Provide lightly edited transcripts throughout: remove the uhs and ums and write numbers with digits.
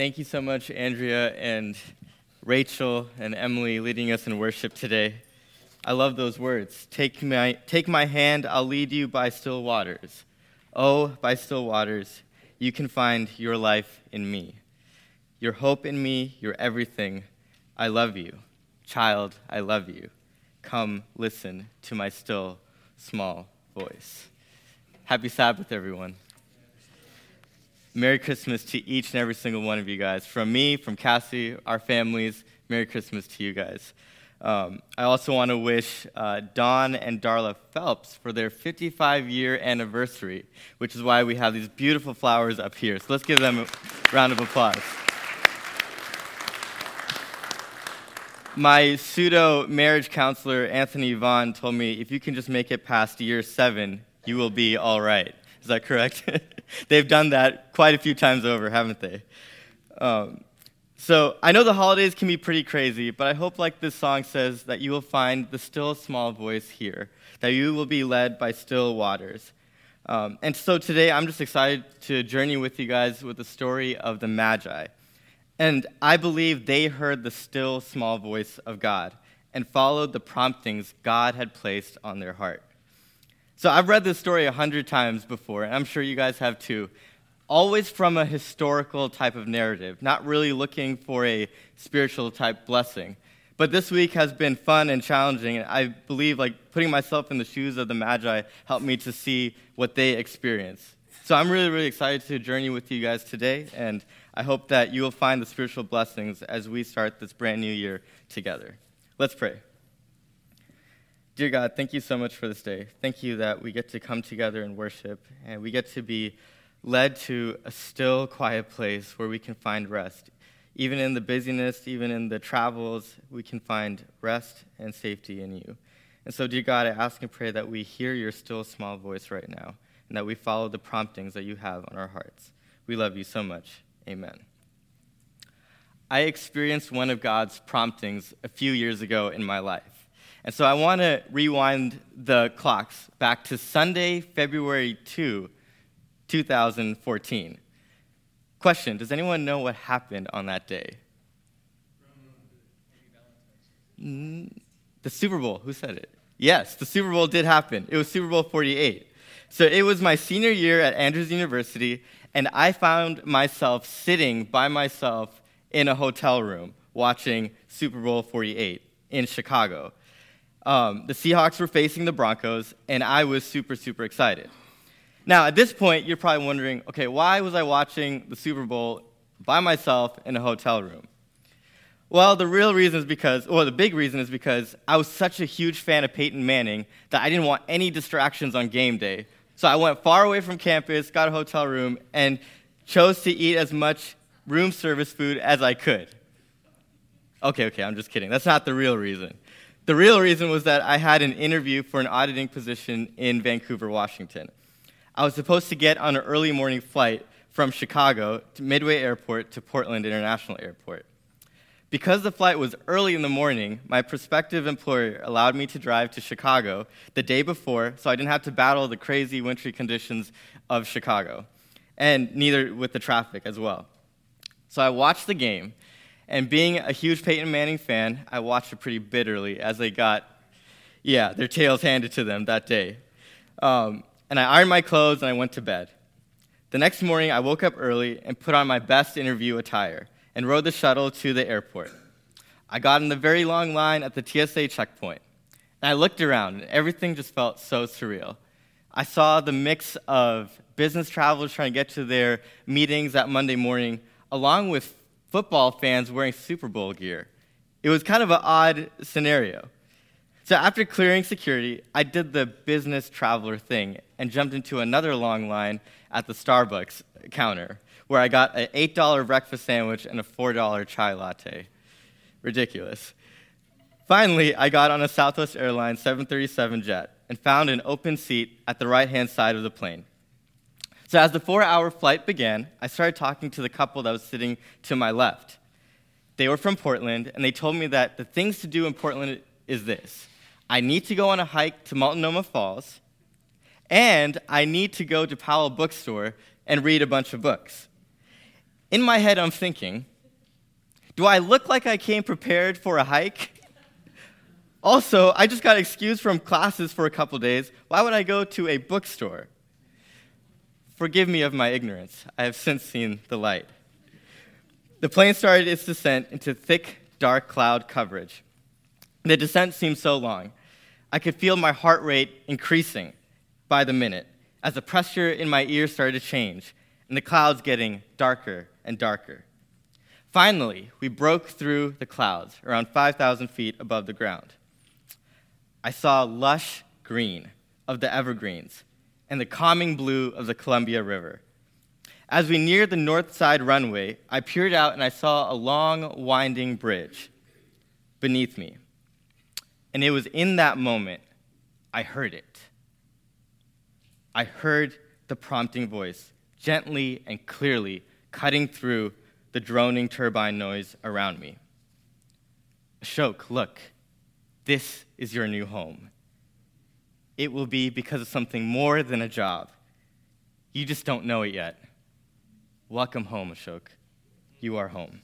Thank you so much, Andrea and Rachel and Emily, leading us in worship today. I love those words. Take my hand, I'll lead you by still waters. Oh, by still waters, you can find your life in me. Your hope in me, your everything. I love you. Child, I love you. Come listen to my still, small voice. Happy Sabbath, everyone. Merry Christmas to each and every single one of you guys. From me, from Cassie, our families, Merry Christmas to you guys. I also want to wish Dawn and Darla Phelps for their 55-year anniversary, which is why we have these beautiful flowers up here. So let's give them a round of applause. My pseudo-marriage counselor, Anthony Vaughn, told me, if you can just make it past year 7, you will be all right. Is that correct? They've done that quite a few times over, haven't they? So I know the holidays can be pretty crazy, but I hope, like this song says, that you will find the still small voice here, that you will be led by still waters. And so today I'm just excited to journey with you guys with the story of the Magi. And I believe they heard the still small voice of God and followed the promptings God had placed on their heart. So I've read this story 100 times before, and I'm sure you guys have too, always from a historical type of narrative, not really looking for a spiritual type blessing. But this week has been fun and challenging, and I believe putting myself in the shoes of the Magi helped me to see what they experienced. So I'm really, really excited to journey with you guys today, and I hope that you will find the spiritual blessings as we start this brand new year together. Let's pray. Dear God, thank you so much for this day. Thank you that we get to come together and worship, and we get to be led to a still, quiet place where we can find rest. Even in the busyness, even in the travels, we can find rest and safety in you. And so, dear God, I ask and pray that we hear your still, small voice right now, and that we follow the promptings that you have on our hearts. We love you so much. Amen. I experienced one of God's promptings a few years ago in my life. And so I want to rewind the clocks back to Sunday, February 2, 2014. Question, does anyone know what happened on that day? The Super Bowl, who said it? Yes, the Super Bowl did happen. It was Super Bowl 48. So it was my senior year at Andrews University, and I found myself sitting by myself in a hotel room watching Super Bowl 48 in Chicago. The Seahawks were facing the Broncos, and I was super, super excited. Now, at this point, you're probably wondering, okay, why was I watching the Super Bowl by myself in a hotel room? Well, the big reason is because I was such a huge fan of Peyton Manning that I didn't want any distractions on game day. So I went far away from campus, got a hotel room, and chose to eat as much room service food as I could. Okay, I'm just kidding. That's not the real reason. The real reason was that I had an interview for an auditing position in Vancouver, Washington. I was supposed to get on an early morning flight from Chicago to Midway Airport to Portland International Airport. Because the flight was early in the morning, my prospective employer allowed me to drive to Chicago the day before, so I didn't have to battle the crazy wintry conditions of Chicago, and neither with the traffic as well. So I watched the game, and being a huge Peyton Manning fan, I watched it pretty bitterly as they got, their tails handed to them that day. And I ironed my clothes and I went to bed. The next morning, I woke up early and put on my best interview attire and rode the shuttle to the airport. I got in the very long line at the TSA checkpoint, and I looked around, and everything just felt so surreal. I saw the mix of business travelers trying to get to their meetings that Monday morning, along with football fans wearing Super Bowl gear. It was kind of an odd scenario. So after clearing security, I did the business traveler thing and jumped into another long line at the Starbucks counter, where I got an $8 breakfast sandwich and a $4 chai latte. Ridiculous. Finally, I got on a Southwest Airlines 737 jet and found an open seat at the right-hand side of the plane. So as the 4-hour flight began, I started talking to the couple that was sitting to my left. They were from Portland, and they told me that the things to do in Portland is this. I need to go on a hike to Multnomah Falls, and I need to go to Powell Bookstore and read a bunch of books. In my head, I'm thinking, do I look like I came prepared for a hike? Also, I just got excused from classes for a couple days. Why would I go to a bookstore? Forgive me of my ignorance. I have since seen the light. The plane started its descent into thick, dark cloud coverage. The descent seemed so long. I could feel my heart rate increasing by the minute as the pressure in my ears started to change and the clouds getting darker and darker. Finally, we broke through the clouds around 5,000 feet above the ground. I saw lush green of the evergreens and the calming blue of the Columbia River. As we neared the north side runway, I peered out and I saw a long, winding bridge beneath me. And it was in that moment I heard it. I heard the prompting voice, gently and clearly cutting through the droning turbine noise around me. Ashok, look, this is your new home. It will be because of something more than a job. You just don't know it yet. Welcome home, Ashok. You are home.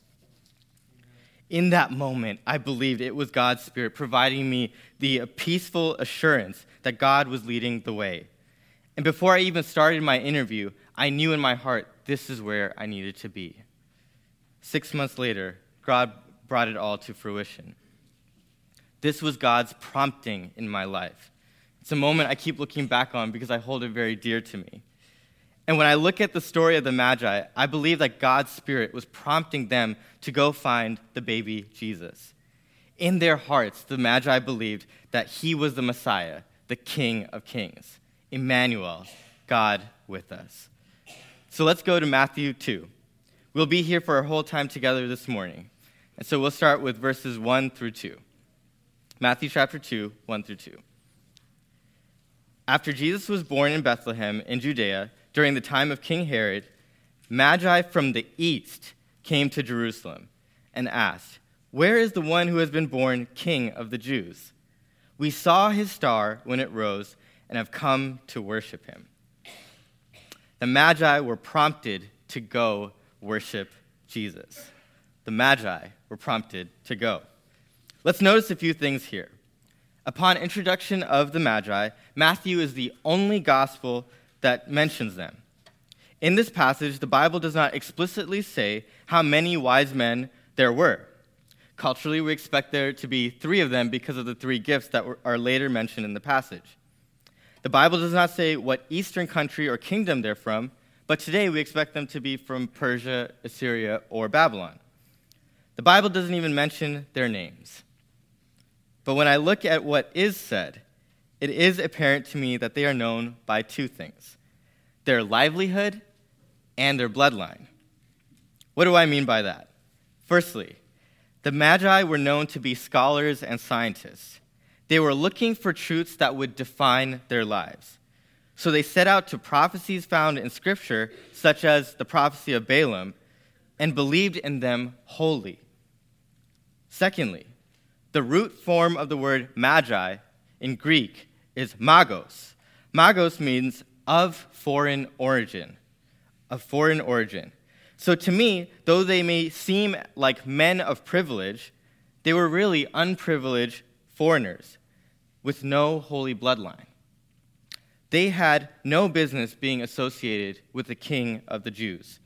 In that moment, I believed it was God's Spirit providing me the peaceful assurance that God was leading the way. And before I even started my interview, I knew in my heart this is where I needed to be. 6 months later, God brought it all to fruition. This was God's prompting in my life. It's a moment I keep looking back on because I hold it very dear to me. And when I look at the story of the Magi, I believe that God's Spirit was prompting them to go find the baby Jesus. In their hearts, the Magi believed that he was the Messiah, the King of Kings, Emmanuel, God with us. So let's go to Matthew 2. We'll be here for our whole time together this morning. And so we'll start with verses 1 through 2. Matthew chapter 2, 1 through 2. After Jesus was born in Bethlehem in Judea, during the time of King Herod, Magi from the east came to Jerusalem and asked, "Where is the one who has been born King of the Jews? We saw his star when it rose and have come to worship him." The Magi were prompted to go worship Jesus. The Magi were prompted to go. Let's notice a few things here. Upon introduction of the Magi, Matthew is the only gospel that mentions them. In this passage, the Bible does not explicitly say how many wise men there were. Culturally, we expect there to be 3 of them because of the 3 gifts that are later mentioned in the passage. The Bible does not say what eastern country or kingdom they're from, but today we expect them to be from Persia, Assyria, or Babylon. The Bible doesn't even mention their names. But when I look at what is said, it is apparent to me that they are known by 2 things: their livelihood and their bloodline. What do I mean by that? Firstly, the Magi were known to be scholars and scientists. They were looking for truths that would define their lives. So they set out to prophecies found in Scripture, such as the prophecy of Balaam, and believed in them wholly. Secondly, the root form of the word magi in Greek is magos. Magos means of foreign origin. Of foreign origin. So to me, though they may seem like men of privilege, they were really unprivileged foreigners with no holy bloodline. They had no business being associated with the King of the Jews.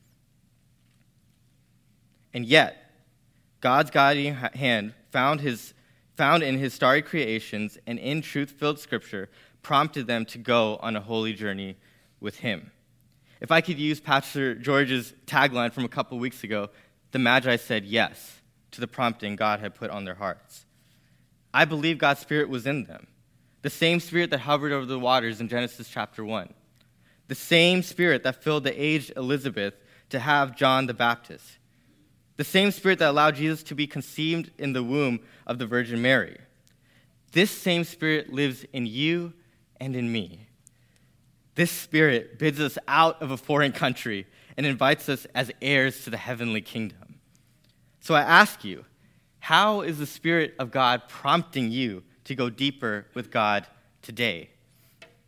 And yet, God's guiding hand found in his starry creations and in truth-filled Scripture prompted them to go on a holy journey with him. If I could use Pastor George's tagline from a couple weeks ago, the Magi said yes to the prompting God had put on their hearts. I believe God's Spirit was in them, the same Spirit that hovered over the waters in Genesis chapter 1, the same Spirit that filled the aged Elizabeth to have John the Baptist, the same Spirit that allowed Jesus to be conceived in the womb of the Virgin Mary. This same Spirit lives in you and in me. This Spirit bids us out of a foreign country and invites us as heirs to the heavenly kingdom. So I ask you, how is the Spirit of God prompting you to go deeper with God today?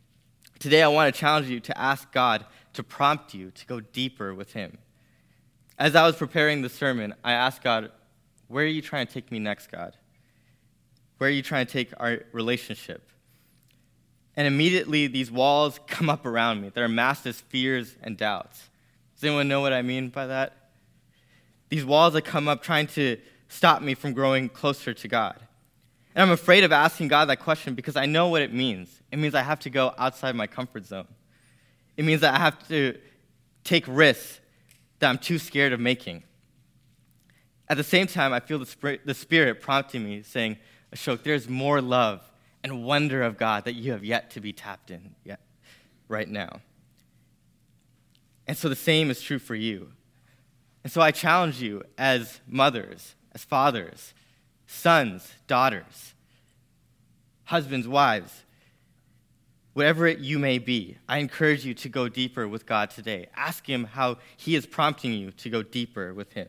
Today I want to challenge you to ask God to prompt you to go deeper with him. As I was preparing the sermon, I asked God, where are you trying to take me next, God? Where are you trying to take our relationship? And immediately these walls come up around me. They're masked as fears and doubts. Does anyone know what I mean by that? These walls that come up trying to stop me from growing closer to God. And I'm afraid of asking God that question because I know what it means. It means I have to go outside my comfort zone. It means that I have to take risks that I'm too scared of making. At the same time, I feel the Spirit prompting me, saying, Ashok, there's more love and wonder of God that you have yet to be tapped in yet, right now. And so the same is true for you. And so I challenge you as mothers, as fathers, sons, daughters, husbands, wives, whatever you may be, I encourage you to go deeper with God today. Ask him how he is prompting you to go deeper with him.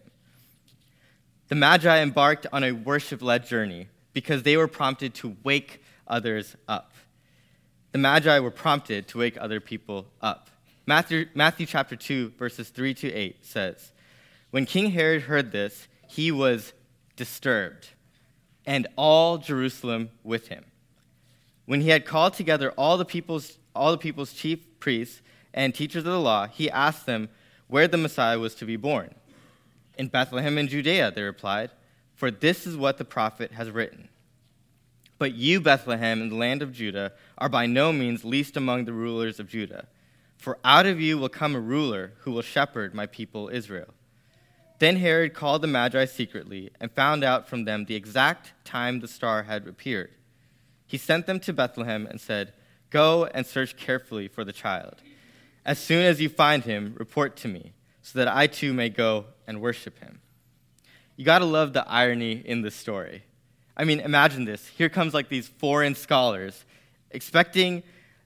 The Magi embarked on a worship-led journey because they were prompted to wake others up. The Magi were prompted to wake other people up. Matthew chapter 2, verses 3-8 says, "When King Herod heard this, he was disturbed, and all Jerusalem with him. When he had called together all the people's chief priests and teachers of the law, he asked them where the Messiah was to be born. 'In Bethlehem in Judea,' they replied, 'for this is what the prophet has written. But you, Bethlehem, in the land of Judah, are by no means least among the rulers of Judah. For out of you will come a ruler who will shepherd my people Israel.' Then Herod called the Magi secretly and found out from them the exact time the star had appeared. He sent them to Bethlehem and said, 'Go and search carefully for the child. As soon as you find him, report to me, so that I too may go and worship him.'" You got to love the irony in this story. I mean, imagine this. Here comes like these foreign scholars expecting,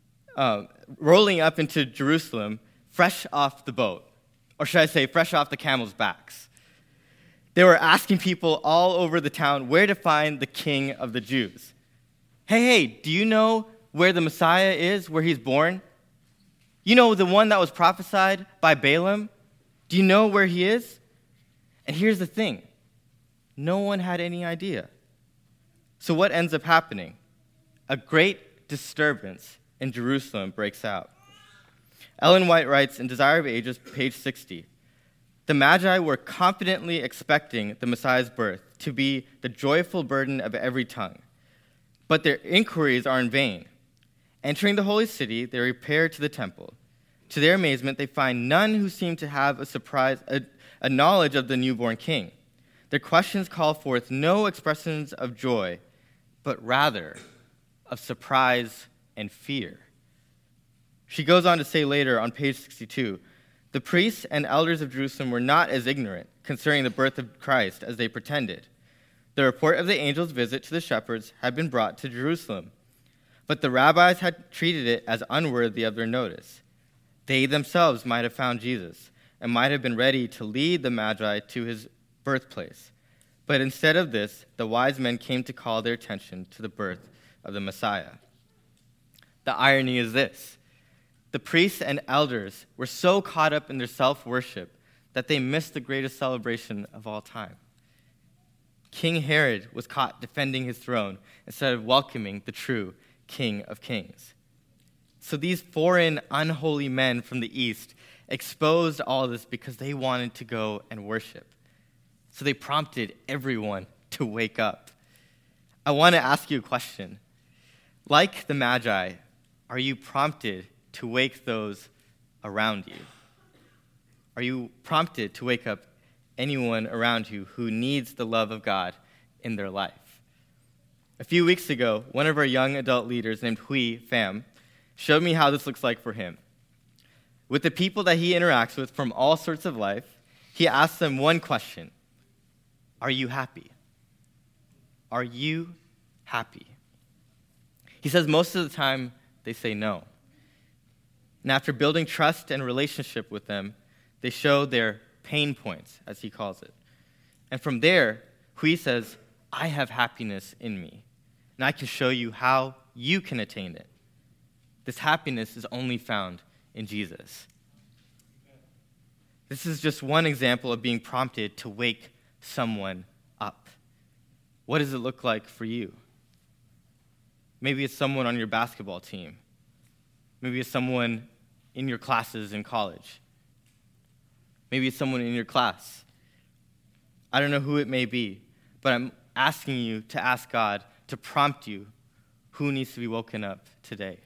rolling up into Jerusalem fresh off the boat. Or should I say, fresh off the camel's backs. They were asking people all over the town where to find the king of the Jews. Hey, do you know where the Messiah is, where he's born? You know, the one that was prophesied by Balaam? Do you know where he is? And here's the thing. No one had any idea. So what ends up happening? A great disturbance in Jerusalem breaks out. Ellen White writes in Desire of Ages, page 60, "The Magi were confidently expecting the Messiah's birth to be the joyful burden of every tongue. But their inquiries are in vain. Entering the holy city, they repair to the temple. To their amazement, they find none who seem to have a knowledge of the newborn king. Their questions call forth no expressions of joy, but rather of surprise and fear." She goes on to say later on page 62, "The priests and elders of Jerusalem were not as ignorant concerning the birth of Christ as they pretended. The report of the angel's visit to the shepherds had been brought to Jerusalem, but the rabbis had treated it as unworthy of their notice. They themselves might have found Jesus and might have been ready to lead the Magi to his birthplace. But instead of this, the wise men came to call their attention to the birth of the Messiah." The irony is this. The priests and elders were so caught up in their self-worship that they missed the greatest celebration of all time. King Herod was caught defending his throne instead of welcoming the true King of Kings. So these foreign, unholy men from the East exposed all this because they wanted to go and worship. So they prompted everyone to wake up. I want to ask you a question. Like the Magi, are you prompted to wake those around you? Are you prompted to wake up anyone around you who needs the love of God in their life? A few weeks ago, one of our young adult leaders named Hui Pham showed me how this looks like for him. With the people that he interacts with from all sorts of life, he asks them one question: are you happy? Are you happy? He says most of the time they say no. And after building trust and relationship with them, they show their pain points, as he calls it. And from there, Hui says, "I have happiness in me, and I can show you how you can attain it. This happiness is only found in Jesus." This is just one example of being prompted to wake someone up. What does it look like for you? Maybe it's someone on your basketball team. Maybe it's someone in your classes in college. Maybe it's someone in your class. I don't know who it may be, but I'm asking you to ask God to prompt you who needs to be woken up today.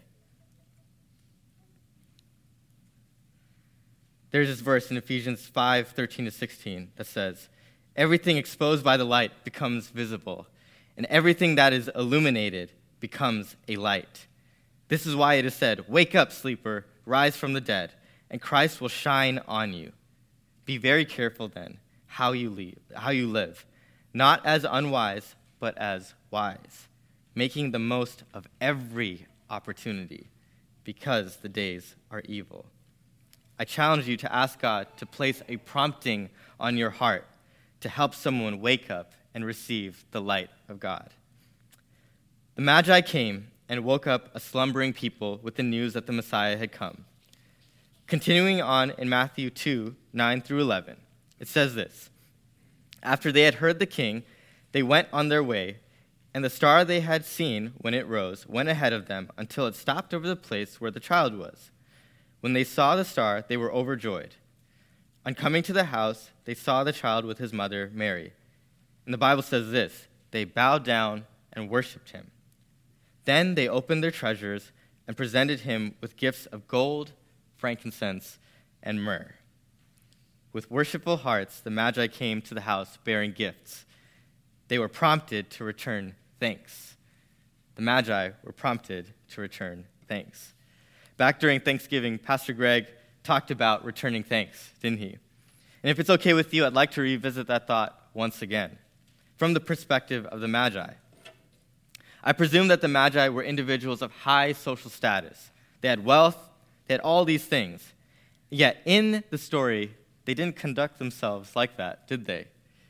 There's this verse in Ephesians 5:13-16 that says, "Everything exposed by the light becomes visible, and everything that is illuminated becomes a light. This is why it is said, 'Wake up, sleeper, rise from the dead, and Christ will shine on you.' Be very careful then how you live, not as unwise, but as wise, making the most of every opportunity, because the days are evil." I challenge you to ask God to place a prompting on your heart to help someone wake up and receive the light of God. The Magi came and woke up a slumbering people with the news that the Messiah had come. Continuing on in Matthew 2:9-11, it says this, "After they had heard the king, they went on their way, and the star they had seen when it rose went ahead of them until it stopped over the place where the child was. When they saw the star, they were overjoyed. On coming to the house, they saw the child with his mother, Mary. And the Bible says this, they bowed down and worshipped him. Then they opened their treasures and presented him with gifts of gold, frankincense, and myrrh. With worshipful hearts, the Magi came to the house bearing gifts. They were prompted to return thanks." The Magi were prompted to return thanks. Back during Thanksgiving, Pastor Greg talked about returning thanks, didn't he? And if it's okay with you, I'd like to revisit that thought once again, from the perspective of the Magi. I presume that the Magi were individuals of high social status. They had wealth, they had all these things. Yet in the story, they didn't conduct themselves like that, did they?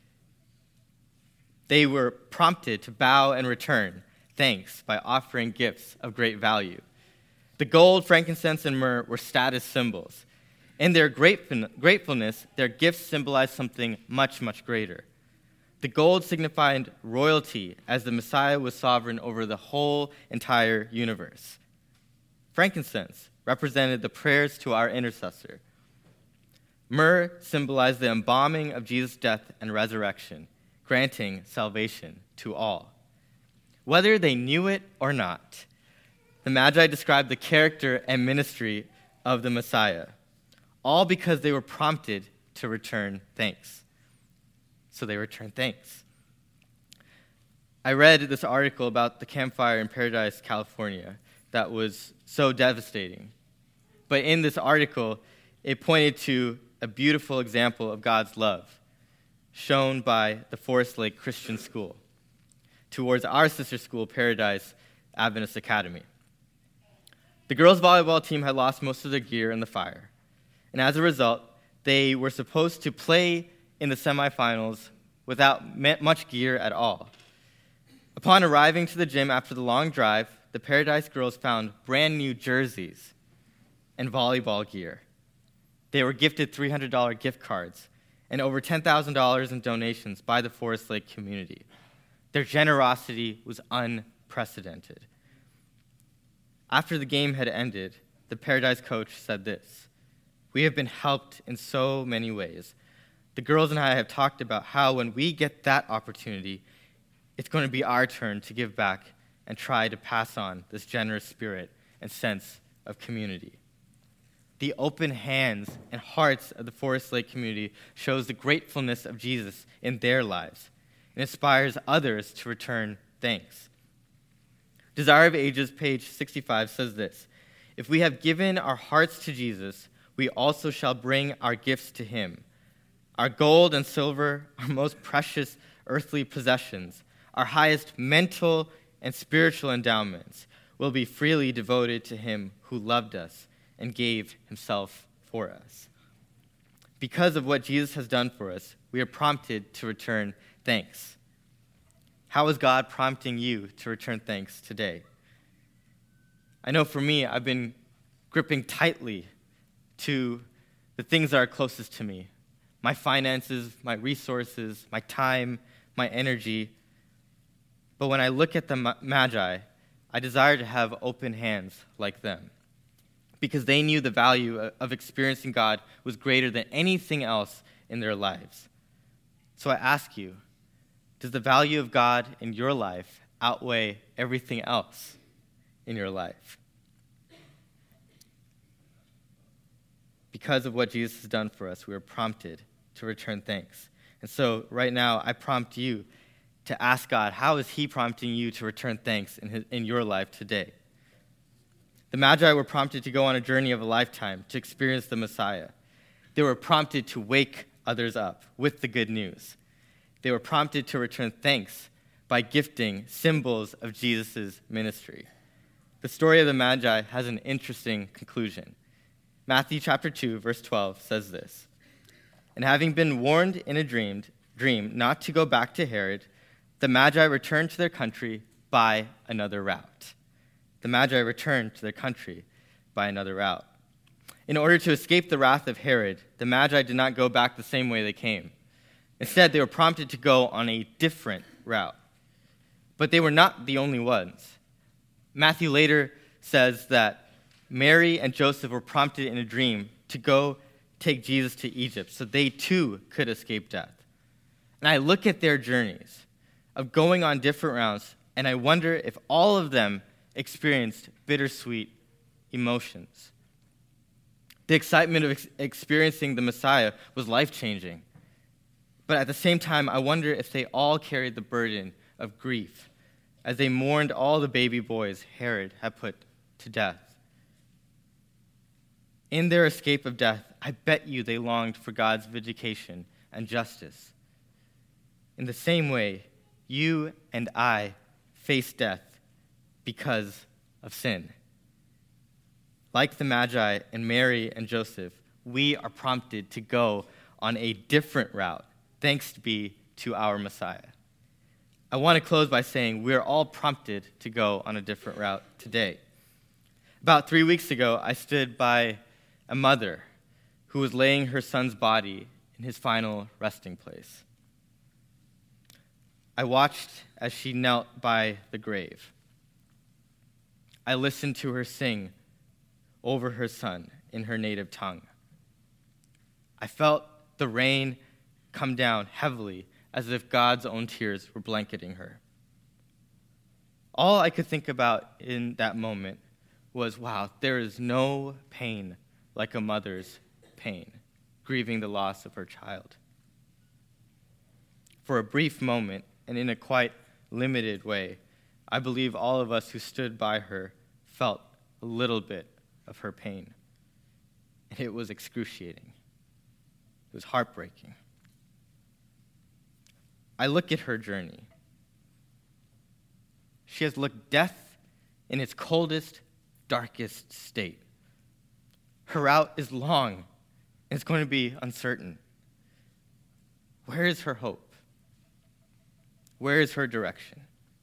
They were prompted to bow and return thanks by offering gifts of great value. The gold, frankincense, and myrrh were status symbols. In their gratefulness, their gifts symbolized something much, much greater. The gold signified royalty, as the Messiah was sovereign over the whole entire universe. Frankincense represented the prayers to our intercessor. Myrrh symbolized the embalming of Jesus' death and resurrection, granting salvation to all. Whether they knew it or not, the Magi described the character and ministry of the Messiah, all because they were prompted to return thanks. So they returned thanks. I read this article about the campfire in Paradise, California, that was so devastating. But in this article, it pointed to a beautiful example of God's love shown by the Forest Lake Christian School towards our sister school, Paradise Adventist Academy. The girls' volleyball team had lost most of their gear in the fire, and as a result, they were supposed to play in the semifinals without much gear at all. Upon arriving to the gym after the long drive, the Paradise girls found brand new jerseys and volleyball gear. They were gifted $300 gift cards and over $10,000 in donations by the Forest Lake community. Their generosity was unprecedented. After the game had ended, the Paradise coach said this, "We have been helped in so many ways. The girls and I have talked about how when we get that opportunity, it's going to be our turn to give back and try to pass on this generous spirit and sense of community." The open hands and hearts of the Forest Lake community shows the gratefulness of Jesus in their lives and inspires others to return thanks. Desire of Ages, page 65, says this, "If we have given our hearts to Jesus, we also shall bring our gifts to him. Our gold and silver, our most precious earthly possessions, our highest mental and spiritual endowments will be freely devoted to him who loved us and gave himself for us." Because of what Jesus has done for us, we are prompted to return thanks. How is God prompting you to return thanks today? I know for me, I've been gripping tightly to the things that are closest to me, my finances, my resources, my time, my energy. But when I look at the Magi, I desire to have open hands like them, because they knew the value of experiencing God was greater than anything else in their lives. So I ask you, does the value of God in your life outweigh everything else in your life? Because of what Jesus has done for us, we are prompted to return thanks. And so right now, I prompt you to ask God, how is he prompting you to return thanks in your life today? The Magi were prompted to go on a journey of a lifetime to experience the Messiah. They were prompted to wake others up with the good news. They were prompted to return thanks by gifting symbols of Jesus' ministry. The story of the Magi has an interesting conclusion. Matthew chapter 2, verse 12 says this, "And having been warned in a dream not to go back to Herod, the Magi returned to their country by another route." The Magi returned to their country by another route. In order to escape the wrath of Herod, the Magi did not go back the same way they came. Instead, they were prompted to go on a different route. But they were not the only ones. Matthew later says that Mary and Joseph were prompted in a dream to go take Jesus to Egypt so they too could escape death. And I look at their journeys of going on different routes, and I wonder if all of them experienced bittersweet emotions. The excitement of experiencing the Messiah was life-changing. But at the same time, I wonder if they all carried the burden of grief as they mourned all the baby boys Herod had put to death. In their escape of death, I bet you they longed for God's vindication and justice. In the same way, you and I face death because of sin. Like the Magi and Mary and Joseph, we are prompted to go on a different route, thanks be to our Messiah. I want to close by saying we are all prompted to go on a different route today. About 3 weeks ago, I stood by a mother who was laying her son's body in his final resting place. I watched as she knelt by the grave. I listened to her sing over her son in her native tongue. I felt the rain come down heavily as if God's own tears were blanketing her. All I could think about in that moment was, wow, there is no pain like a mother's pain, grieving the loss of her child. For a brief moment, and in a quite limited way, I believe all of us who stood by her felt a little bit of her pain. And it was excruciating. It was heartbreaking. I look at her journey. She has looked death in its coldest, darkest state. Her route is long, and it's going to be uncertain. Where is her hope? Where is her direction?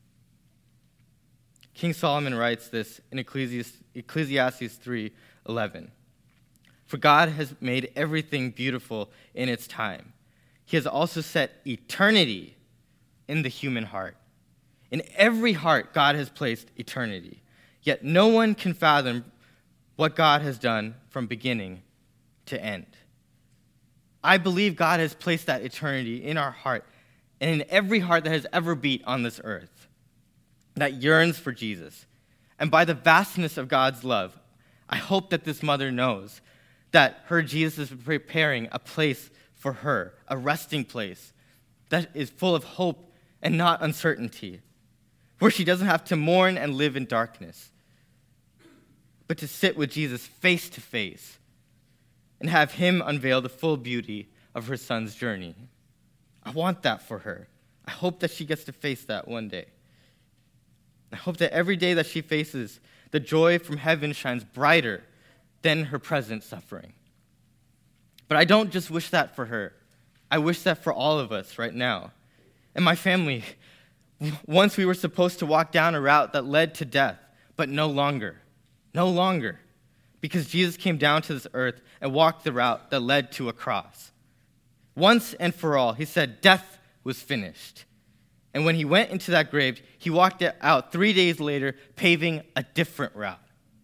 King Solomon writes this in Ecclesiastes 3:11. "For God has made everything beautiful in its time. He has also set eternity in the human heart. In every heart, God has placed eternity. Yet no one can fathom what God has done from beginning to end." I believe God has placed that eternity in our heart and in every heart that has ever beat on this earth that yearns for Jesus. And by the vastness of God's love, I hope that this mother knows that her Jesus is preparing a place for her, a resting place that is full of hope and not uncertainty, where she doesn't have to mourn and live in darkness, but to sit with Jesus face to face and have him unveil the full beauty of her son's journey. I want that for her. I hope that she gets to face that one day. I hope that every day that she faces, the joy from heaven shines brighter than her present suffering. But I don't just wish that for her. I wish that for all of us right now. And my family, once we were supposed to walk down a route that led to death, but no longer. No longer. Because Jesus came down to this earth and walked the route that led to a cross. Once and for all, he said death was finished. And when he went into that grave, he walked out 3 days later, paving a different route.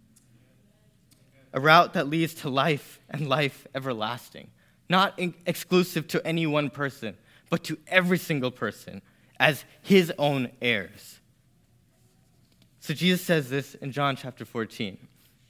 A route that leads to life and life everlasting. Not exclusive to any one person, but to every single person as his own heirs. So Jesus says this in John chapter 14.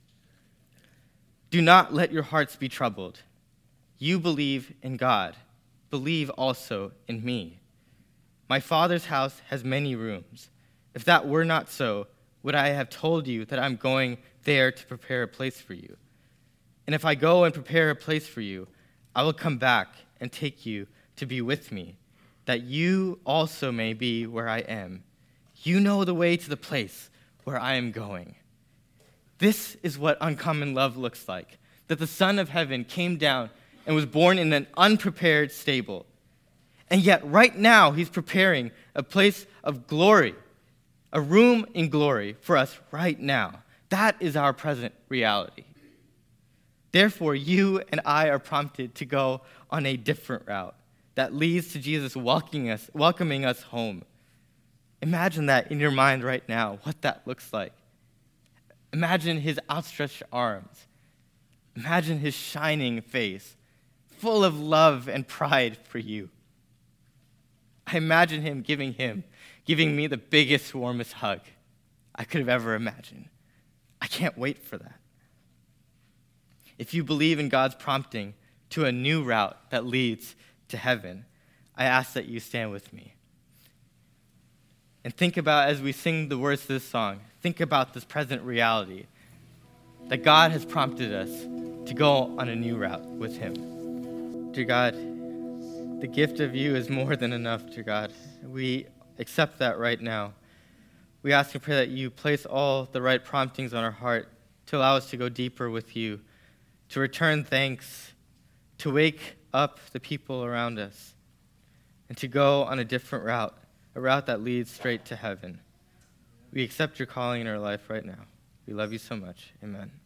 Do not let your hearts be troubled. You believe in God. Believe also in me. My Father's house has many rooms. If that were not so, would I have told you that I'm going there to prepare a place for you? And if I go and prepare a place for you, I will come back and take you to be with me, that you also may be where I am. You know the way to the place where I am going. This is what uncommon love looks like, that the Son of Heaven came down and was born in an unprepared stable. And yet, right now, he's preparing a place of glory, a room in glory for us right now. That is our present reality. Therefore, you and I are prompted to go on a different route that leads to Jesus welcoming us home. Imagine that in your mind right now, what that looks like. Imagine his outstretched arms. Imagine his shining face, full of love and pride for you. I imagine him giving me the biggest, warmest hug I could have ever imagined. I can't wait for that. If you believe in God's prompting to a new route that leads to heaven, I ask that you stand with me. And think about, as we sing the words to this song, think about this present reality that God has prompted us to go on a new route with him. Dear God, the gift of you is more than enough, dear God. We accept that right now. We ask and pray that you place all the right promptings on our heart to allow us to go deeper with you, to return thanks, to wake up the people around us, and to go on a different route, a route that leads straight to heaven. We accept your calling in our life right now. We love you so much. Amen.